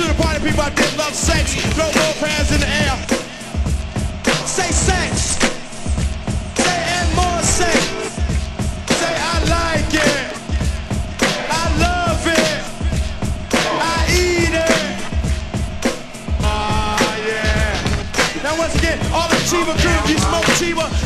the party people out there love sex, throw both hands in the air. Say sex. Say and more sex. Say I like it. I love it. I eat it. Yeah. Now once again, all the Chiba crew, if you smoke Chiba,